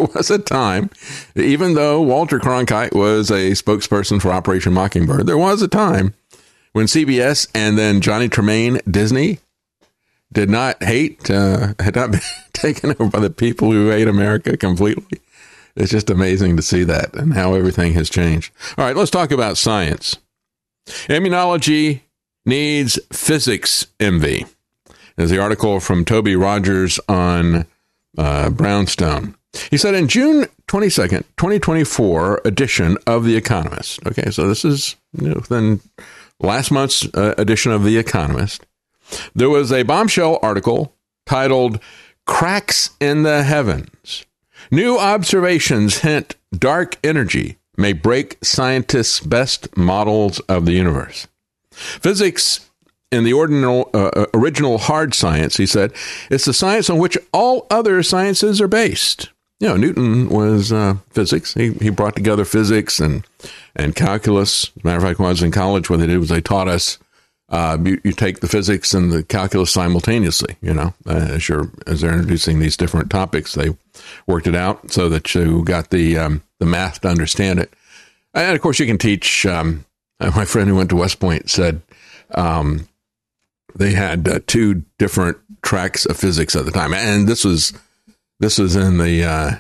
there was a time, even though Walter Cronkite was a spokesperson for Operation Mockingbird, there was a time when CBS and then Johnny Tremaine, Disney, had not been taken over by the people who hate America completely. It's just amazing to see that and how everything has changed. All right, let's talk about science. Immunology needs physics envy. There's the article from Toby Rogers on Brownstone. He said in June 22nd, 2024 edition of The Economist. Okay, so this is then last month's edition of The Economist. There was a bombshell article titled Cracks in the Heavens. New observations hint dark energy may break scientists' best models of the universe. Physics in the original hard science, he said, it's the science on which all other sciences are based. Newton was physics. He brought together physics and calculus. As a matter of fact, when I was in college, what they did was they taught us you take the physics and the calculus simultaneously, as they're introducing these different topics. They worked it out so that you got the math to understand it. And, of course, you can teach. My friend who went to West Point said they had two different tracks of physics at the time. And this was in the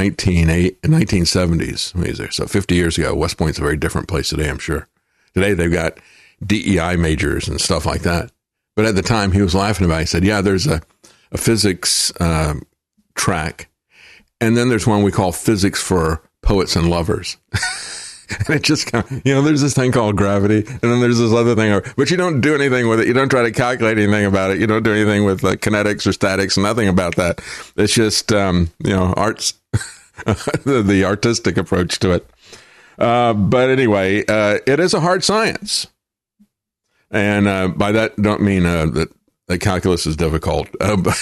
1970s. So 50 years ago, West Point's a very different place today, I'm sure. Today, they've got DEI majors and stuff like that. But at the time, he was laughing about it. He said, yeah, there's a physics track. And then there's one we call physics for poets and lovers. And it just kind of, there's this thing called gravity. And then there's this other thing, but you don't do anything with it. You don't try to calculate anything about it. You don't do anything with kinetics or statics, nothing about that. It's just, arts, the artistic approach to it. But anyway, it is a hard science. And by that, don't mean that calculus is difficult. But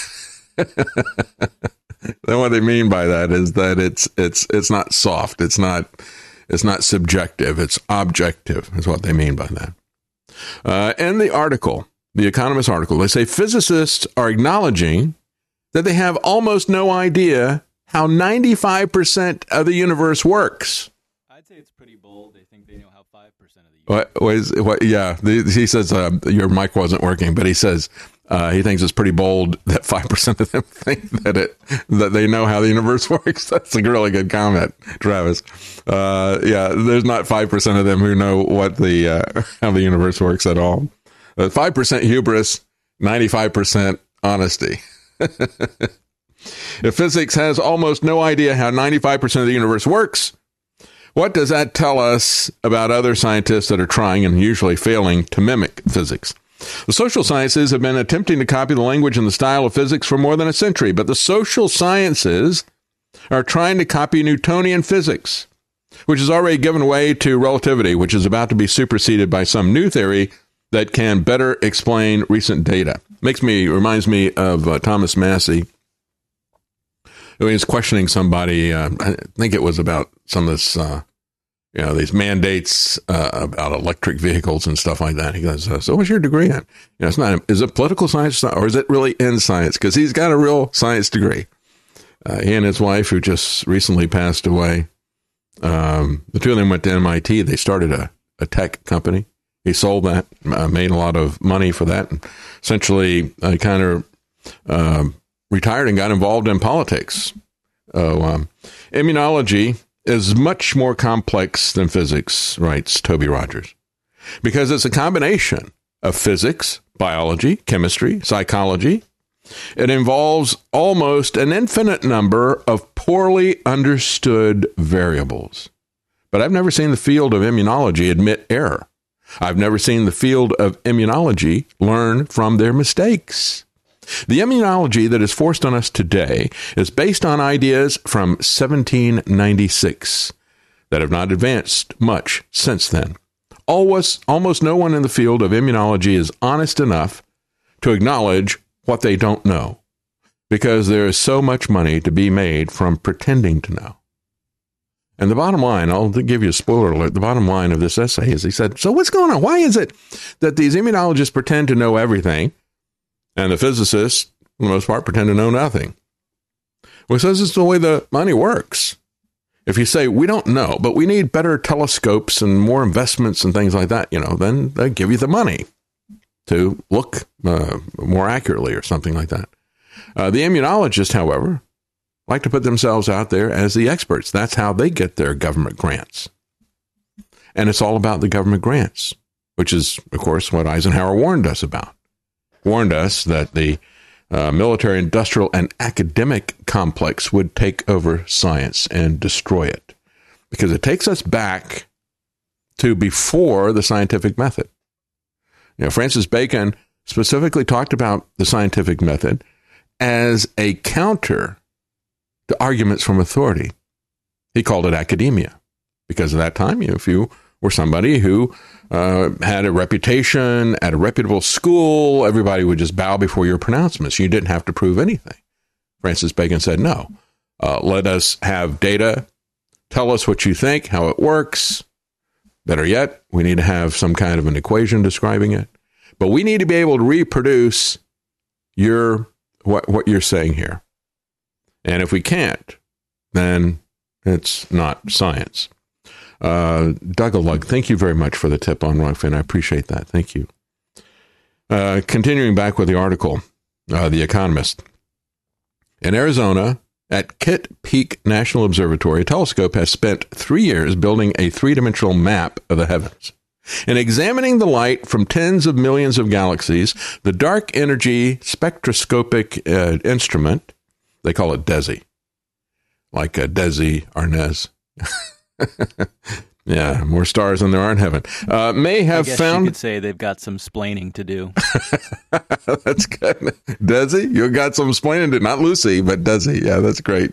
then what they mean by that is that it's not soft. It's not subjective. It's objective is what they mean by that. In the article, the Economist article, they say physicists are acknowledging that they have almost no idea how 95% of the universe works. I'd say it's pretty bold. They think they know how 5% of the universe. Yeah, he says your mic wasn't working, but he says he thinks it's pretty bold that 5% of them think that they know how the universe works. That's a really good comment, Travis. Yeah, there's not 5% of them who know what how the universe works at all. 5% hubris, 95% honesty. If physics has almost no idea how 95% of the universe works, what does that tell us about other scientists that are trying and usually failing to mimic physics? The social sciences have been attempting to copy the language and the style of physics for more than a century, but the social sciences are trying to copy Newtonian physics, which has already given way to relativity, which is about to be superseded by some new theory that can better explain recent data. Reminds me of Thomas Massey, who is questioning somebody. I think it was about some of this, these mandates about electric vehicles and stuff like that. He goes, so what's your degree in? Is it political science or is it really in science? Because he's got a real science degree. He and his wife, who just recently passed away, the two of them went to MIT. They started a tech company. He sold that, made a lot of money for that, and essentially kind of retired and got involved in politics. Immunology is much more complex than physics, writes Toby Rogers, because it's a combination of physics, biology, chemistry, psychology. It involves almost an infinite number of poorly understood variables. But I've never seen the field of immunology admit error. I've never seen the field of immunology learn from their mistakes. The immunology that is forced on us today is based on ideas from 1796 that have not advanced much since then. Almost no one in the field of immunology is honest enough to acknowledge what they don't know, because there is so much money to be made from pretending to know. And the bottom line, I'll give you a spoiler alert, the bottom line of this essay is, he said, so what's going on? Why is it that these immunologists pretend to know everything, and the physicists, for the most part, pretend to know nothing? Well, he says it's the way the money works. If you say, we don't know, but we need better telescopes and more investments and things like that, then they give you the money to look more accurately or something like that. The immunologists, however, like to put themselves out there as the experts. That's how they get their government grants. And it's all about the government grants, which is, of course, what Eisenhower warned us about. Warned us that the military, industrial, and academic complex would take over science and destroy it, because it takes us back to before the scientific method. Francis Bacon specifically talked about the scientific method as a counter to arguments from authority. He called it academia, because at that time, if you were somebody who had a reputation at a reputable school, everybody would just bow before your pronouncements. You didn't have to prove anything. Francis Bacon said, no, let us have data. Tell us what you think, how it works. Better yet, we need to have some kind of an equation describing it. But we need to be able to reproduce what you're saying here. And if we can't, then it's not science. Dougalug, thank you very much for the tip on Rockfin. I appreciate that. Thank you. Continuing back with the article, The Economist. In Arizona, at Kitt Peak National Observatory, a telescope has spent 3 years building a three-dimensional map of the heavens. In examining the light from tens of millions of galaxies, the Dark Energy Spectroscopic Instrument, they call it DESI, like Desi Arnaz. Yeah, more stars than there are in heaven. May have I guess found. You could say they've got some splaining to do. That's good. Desi, you got some splaining to do. Not Lucy, but Desi. Yeah, that's great.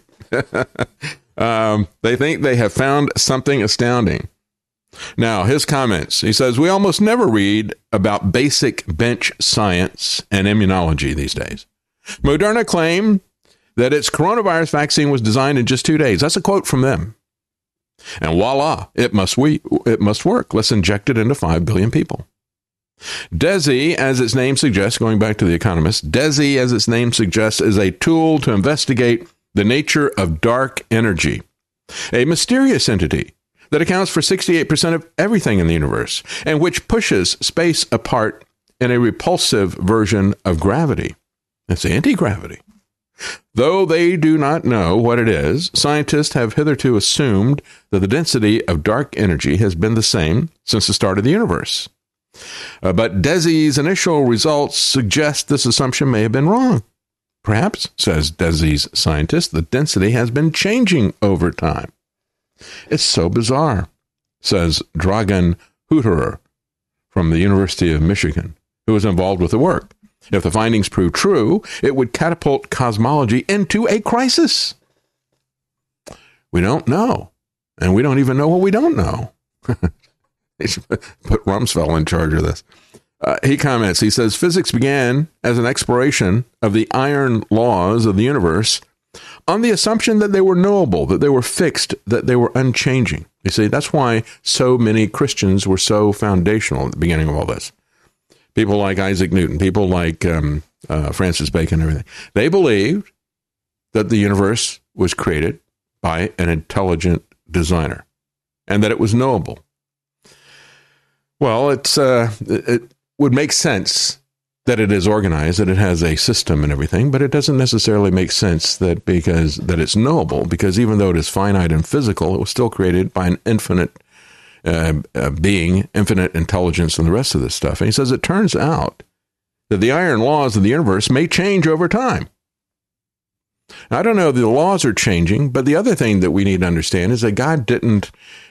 They think they have found something astounding. Now, his comments. He says, we almost never read about basic bench science and immunology these days. Moderna claimed that its coronavirus vaccine was designed in just 2 days. That's a quote from them. And voila, it must work. Let's inject it into 5 billion people. DESI, as its name suggests, going back to The Economist, DESI, as its name suggests, is a tool to investigate the nature of dark energy, a mysterious entity that accounts for 68% of everything in the universe and which pushes space apart in a repulsive version of gravity. It's anti-gravity. Though they do not know what it is, scientists have hitherto assumed that the density of dark energy has been the same since the start of the universe. But DESI's initial results suggest this assumption may have been wrong. Perhaps, says DESI's scientist, the density has been changing over time. It's so bizarre, says Dragan Huterer from the University of Michigan, who was involved with the work. If the findings prove true, it would catapult cosmology into a crisis. We don't know. And we don't even know what we don't know. They should put Rumsfeld in charge of this. He comments, he says, physics began as an exploration of the iron laws of the universe on the assumption that they were knowable, that they were fixed, that they were unchanging. You see, that's why so many Christians were so foundational at the beginning of all this. People like Isaac Newton, people like Francis Bacon, everything. They believed that the universe was created by an intelligent designer and that it was knowable. Well, it would make sense that it is organized, that it has a system and everything, but it doesn't necessarily make sense that it's knowable, because even though it is finite and physical, it was still created by an infinite being, infinite intelligence, and the rest of this stuff. And he says it turns out that the iron laws of the universe may change over time. Now, I don't know if the laws are changing, but the other thing that we need to understand is that God didn't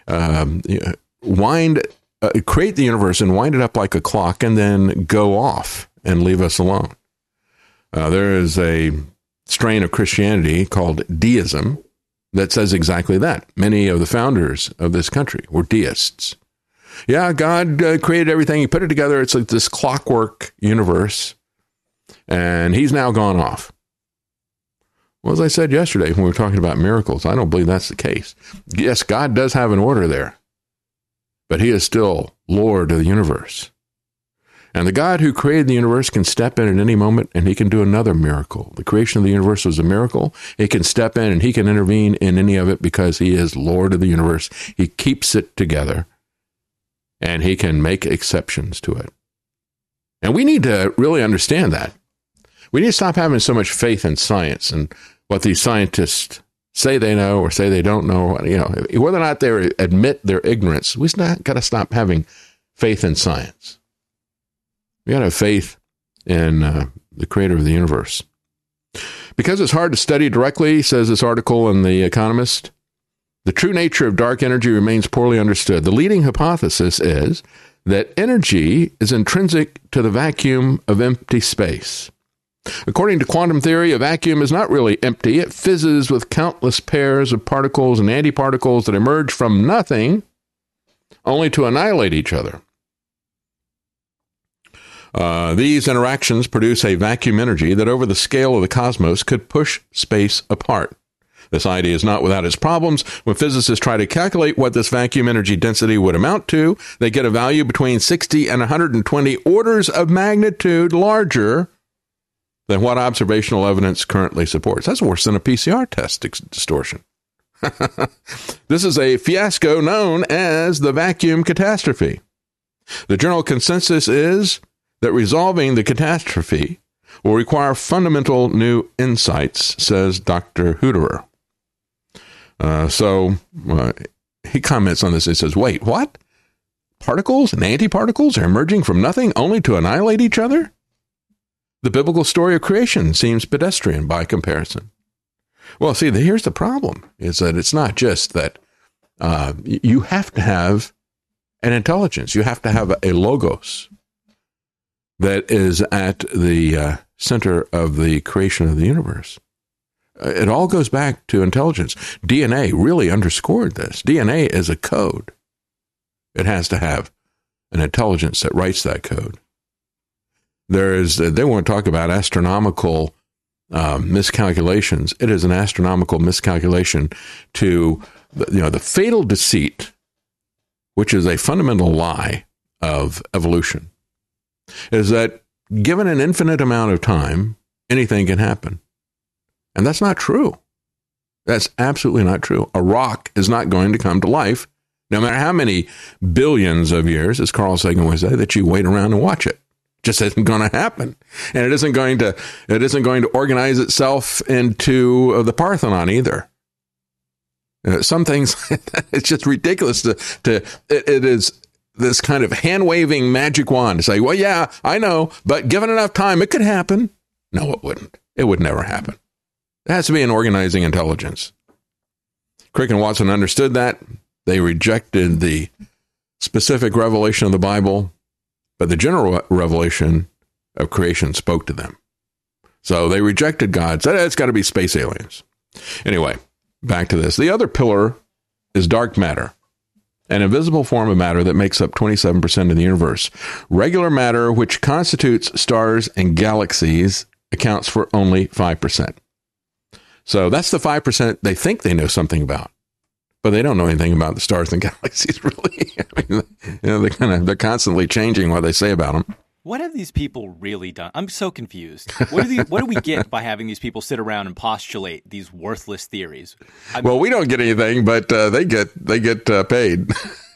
create the universe and wind it up like a clock and then go off and leave us alone. There is a strain of Christianity called deism that says exactly that. Many of the founders of this country were deists. Yeah, God created everything. He put it together. It's like this clockwork universe, and he's now gone off. Well, as I said yesterday when we were talking about miracles, I don't believe that's the case. Yes, God does have an order there, but he is still Lord of the universe. And the God who created the universe can step in at any moment and he can do another miracle. The creation of the universe was a miracle. He can step in and he can intervene in any of it because he is Lord of the universe. He keeps it together and he can make exceptions to it. And we need to really understand that. We need to stop having so much faith in science and what these scientists say they know or say they don't know. Whether or not they admit their ignorance, we've got to stop having faith in science. We got to have faith in the creator of the universe. Because it's hard to study directly, says this article in The Economist, the true nature of dark energy remains poorly understood. The leading hypothesis is that energy is intrinsic to the vacuum of empty space. According to quantum theory, a vacuum is not really empty. It fizzes with countless pairs of particles and antiparticles that emerge from nothing, only to annihilate each other. These interactions produce a vacuum energy that over the scale of the cosmos could push space apart. This idea is not without its problems. When physicists try to calculate what this vacuum energy density would amount to, they get a value between 60 and 120 orders of magnitude larger than what observational evidence currently supports. That's worse than a PCR test distortion. This is a fiasco known as the vacuum catastrophe. The general consensus is that resolving the catastrophe will require fundamental new insights, says Dr. Hutterer. He comments on this. He says, wait, what? Particles and antiparticles are emerging from nothing only to annihilate each other? The biblical story of creation seems pedestrian by comparison. Well, see, here's the problem, is that it's not just that you have to have an intelligence. You have to have a logos that is at the center of the creation of the universe. It all goes back to intelligence. DNA really underscored this. DNA is a code. It has to have an intelligence that writes that code. They won't talk about astronomical miscalculations. It is an astronomical miscalculation to the fatal deceit, which is a fundamental lie of evolution, is that given an infinite amount of time, anything can happen. And that's not true. That's absolutely not true. A rock is not going to come to life, no matter how many billions of years, as Carl Sagan would say, that you wait around and watch it. Just isn't going to happen. And it isn't going to organize itself into the Parthenon either. Some things, it's just ridiculous it is this kind of hand-waving magic wand to say, well, yeah, I know, but given enough time, it could happen. No, it wouldn't. It would never happen. There has to be an organizing intelligence. Crick and Watson understood that. They rejected the specific revelation of the Bible, but the general revelation of creation spoke to them. So they rejected God, said it's got to be space aliens. Anyway, back to this. The other pillar is dark matter, an invisible form of matter that makes up 27% of the universe. Regular matter, which constitutes stars and galaxies, accounts for only 5%. So that's the 5% they think they know something about, but they don't know anything about the stars and galaxies, really. I mean, they're constantly changing what they say about them. What have these people really done? I'm so confused. What do we get by having these people sit around and postulate these worthless theories? Well, we don't get anything, but they get paid.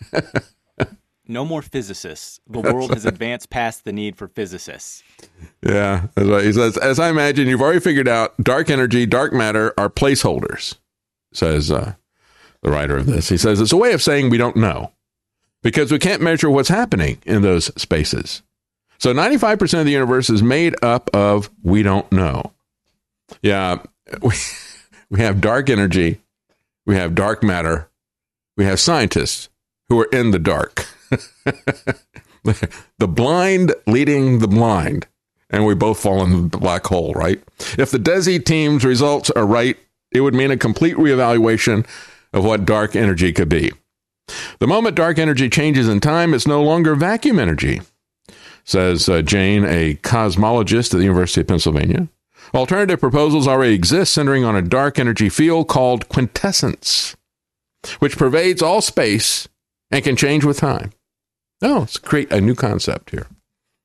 No more physicists. The world has advanced past the need for physicists. Yeah, that's right. He says, as I imagine, you've already figured out dark energy, dark matter are placeholders, says the writer of this. He says, it's a way of saying we don't know because we can't measure what's happening in those spaces. So 95% of the universe is made up of we don't know. Yeah, we have dark energy, we have dark matter, we have scientists who are in the dark. The blind leading the blind, and we both fall in the black hole, right? If the DESI team's results are right, it would mean a complete reevaluation of what dark energy could be. The moment dark energy changes in time, it's no longer vacuum energy, says Jane, a cosmologist at the University of Pennsylvania. Alternative proposals already exist centering on a dark energy field called quintessence, which pervades all space and can change with time. Oh, let's create a new concept here.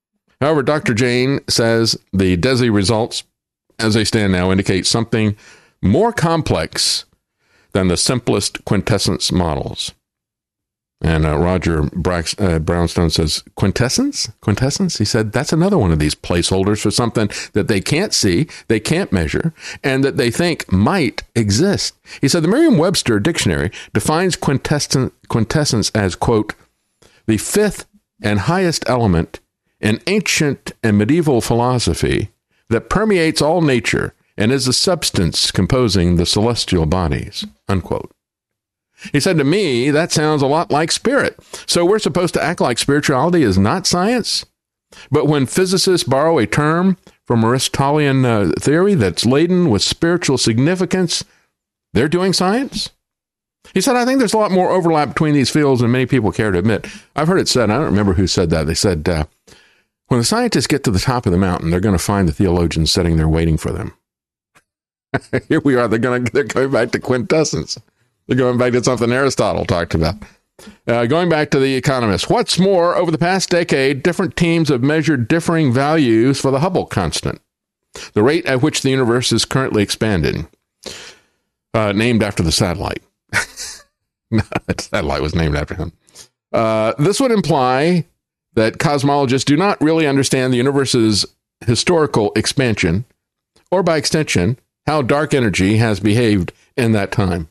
However, Dr. Jane says the DESI results, as they stand now, indicate something more complex than the simplest quintessence models. And Roger Brownstone says, quintessence? Quintessence? He said, that's another one of these placeholders for something that they can't see, they can't measure, and that they think might exist. He said, the Merriam-Webster dictionary defines quintessence as, quote, the fifth and highest element in ancient and medieval philosophy that permeates all nature and is the substance composing the celestial bodies, unquote. He said, to me, that sounds a lot like spirit. So we're supposed to act like spirituality is not science? But when physicists borrow a term from Aristotelian theory that's laden with spiritual significance, they're doing science? He said, I think there's a lot more overlap between these fields than many people care to admit. I've heard it said, I don't remember who said that. They said, when the scientists get to the top of the mountain, they're going to find the theologians sitting there waiting for them. Here we are. They're going back to quintessence. They're going back to something Aristotle talked about. Going back to The Economist. What's more, over the past decade, different teams have measured differing values for the Hubble constant, the rate at which the universe is currently expanding, named after the satellite. The satellite was named after him. This would imply that cosmologists do not really understand the universe's historical expansion, or by extension, how dark energy has behaved in that time.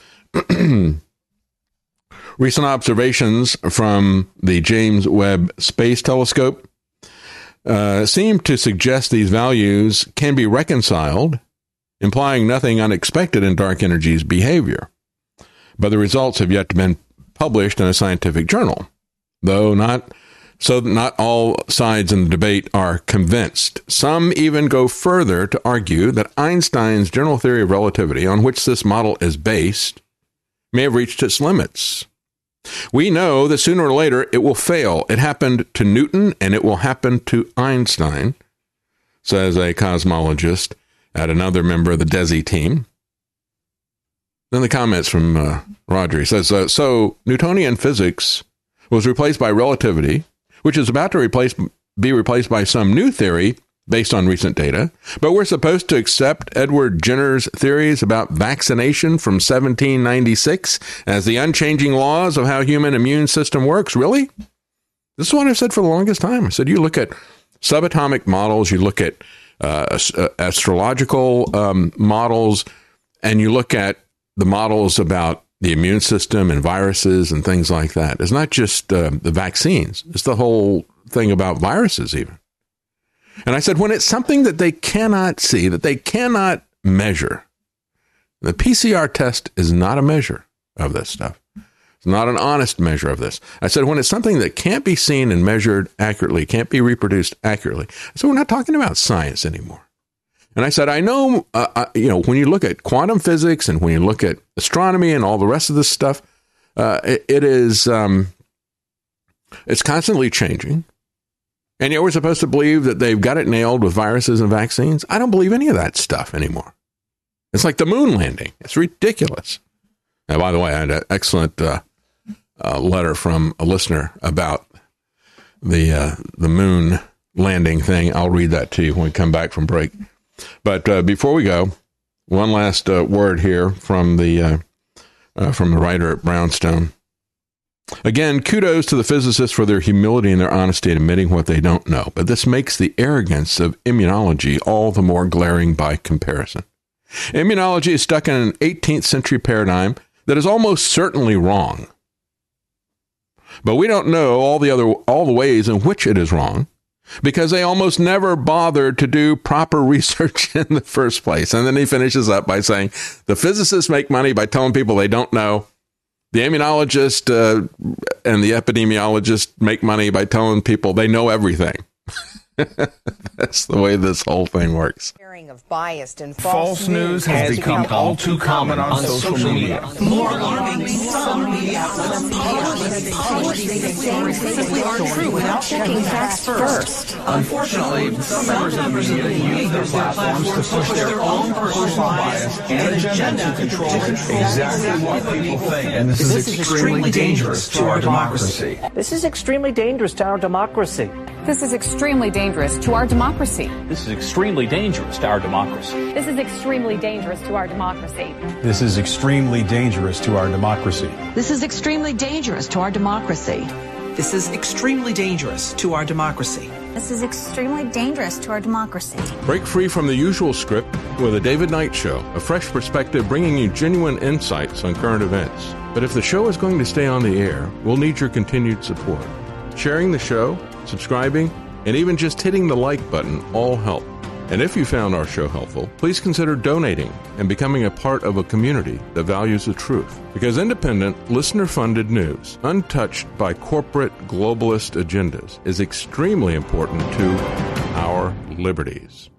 Recent observations from the James Webb Space Telescope seem to suggest these values can be reconciled, implying nothing unexpected in dark energy's behavior. But the results have yet to be published in a scientific journal, though not all sides in the debate are convinced. Some even go further to argue that Einstein's general theory of relativity, on which this model is based, may have reached its limits. We know that sooner or later it will fail. It happened to Newton and it will happen to Einstein, says a cosmologist at another member of the DESI team. Then the comments from Roger. He says, so Newtonian physics was replaced by relativity, which is about to be replaced by some new theory based on recent data, but we're supposed to accept Edward Jenner's theories about vaccination from 1796 as the unchanging laws of how human immune system works. Really? This is what I've said for the longest time. I said, you look at subatomic models, you look at astrological models, and you look at the models about the immune system and viruses and things like that. It's not just the vaccines. It's the whole thing about viruses even. And I said, when it's something that they cannot see, that they cannot measure, the PCR test is not a measure of this stuff. It's not an honest measure of this. I said, when it's something that can't be seen and measured accurately, can't be reproduced accurately, so we're not talking about science anymore. And I said, I know, when you look at quantum physics and when you look at astronomy and all the rest of this stuff, it's constantly changing. And yet we're supposed to believe that they've got it nailed with viruses and vaccines. I don't believe any of that stuff anymore. It's like the moon landing. It's ridiculous. Now, by the way, I had an excellent letter from a listener about the moon landing thing. I'll read that to you when we come back from break. But before we go, one last word here from the writer at Brownstone. Again, kudos to the physicists for their humility and their honesty in admitting what they don't know. But this makes the arrogance of immunology all the more glaring by comparison. Immunology is stuck in an 18th century paradigm that is almost certainly wrong. But we don't know all the ways in which it is wrong, because they almost never bothered to do proper research in the first place. And then he finishes up by saying, the physicists make money by telling people they don't know. The immunologist and the epidemiologist make money by telling people they know everything. That's the way this whole thing works. Of biased and false news has become all too common on social media. More alarming, some media outlets are true without checking facts first. Unfortunately, some members of the media use their platforms to push their own personal bias and agenda to control exactly what people think. And this is extremely dangerous to our democracy. This is extremely dangerous to our democracy. This is extremely dangerous to our democracy. This is extremely dangerous to our democracy. This is extremely dangerous to our democracy. This is extremely dangerous to our democracy. This is extremely dangerous to our democracy. This is extremely dangerous to our democracy. This is extremely dangerous to our democracy. Break free from the usual script with a David Knight Show, a fresh perspective bringing you genuine insights on current events. But if the show is going to stay on the air, we'll need your continued support. Sharing the show, subscribing, and even just hitting the like button all help. And if you found our show helpful, please consider donating and becoming a part of a community that values the truth. Because independent, listener-funded news, untouched by corporate globalist agendas, is extremely important to our liberties.